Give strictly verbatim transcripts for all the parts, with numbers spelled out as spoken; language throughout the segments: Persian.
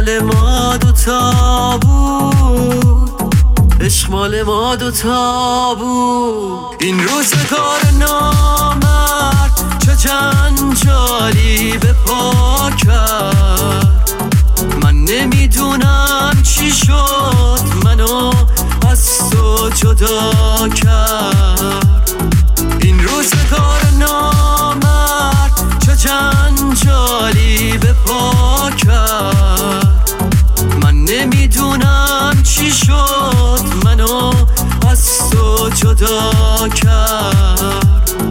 مال ما دوتا بود، عشق مال ما دوتا بود. این روزگار نامرد چه جنجالی به پا کرد. من نمیدونم چی شد منو از تو جدا کرد. این روزگار نامرد چه جنجالی به پا کرد. من نمیدونم چی شد منو از تو جدا کرد.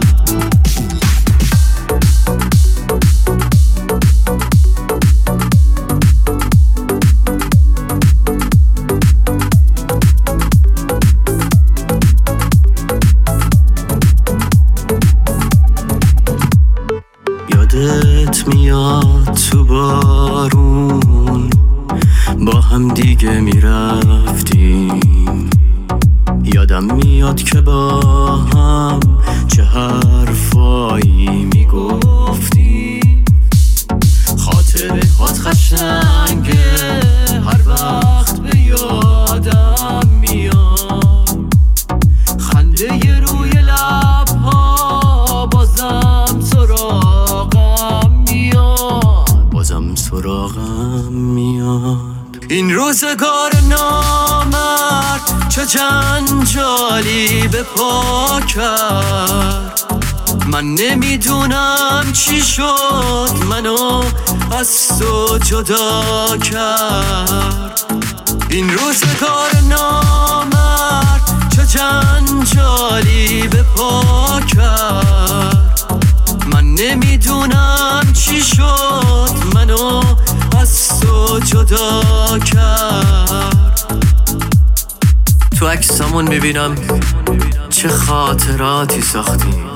یادت میاد تو بارون با هم دیگه میرفتیم. یادم میاد که با هم چه حرفایی میگفتیم. خاطره هات قشنگه هر وقت به یادم میاد. خنده ی روی لبها بازم سراغم میاد، بازم سراغم میاد. این روزگار نامرد چه جنجالی به پا کرد. من نمیدونم چی شد منو از تو جدا کرد. این روزگار نامرد چه جنجالی به پا کرد. من نمیدونم چی شد منو از تو جدا کرد. تو عکسامون میبینم چه خاطراتی ساختیم.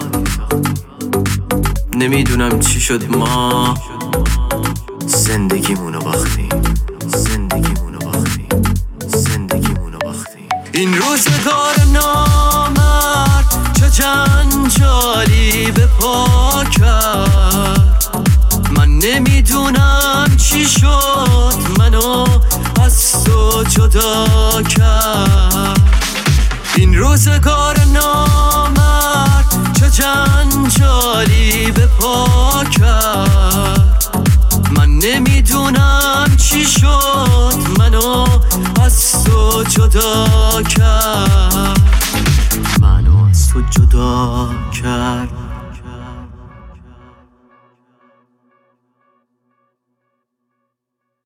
نمیدونم چی شد ما زندگیمونو باختیم. زندگیمونو باختیم. زندگیمونو باختیم. این روزگار نامرد چه جنجالی به پا کرد. من نمیدونم چی شد منو از تو جدا کرد. این روزگار نامرد چه جنجالی به پا کرد. من نمیدونم چی شد منو از تو جدا کرد. منو از تو جدا کرد.